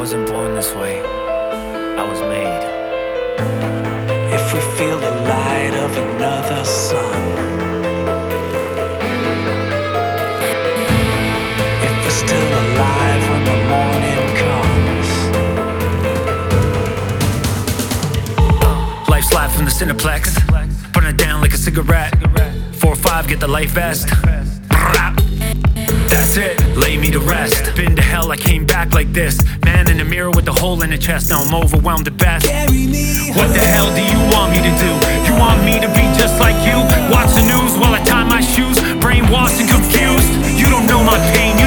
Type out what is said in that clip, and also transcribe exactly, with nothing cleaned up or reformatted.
wasn't born this way, I was made. If we feel the light of another sun, if we're still alive when the morning comes. Life's live from the Cineplex, burn it down like a cigarette. Four or five, get the life vest. That's it, lay me to rest. Been to hell, I came back like this. Man in the mirror with a hole in the chest. Now I'm overwhelmed at best. What the hell do you want me to do? You want me to be just like you? Watch the news while I tie my shoes, brainwashed and confused. You don't know my pain, you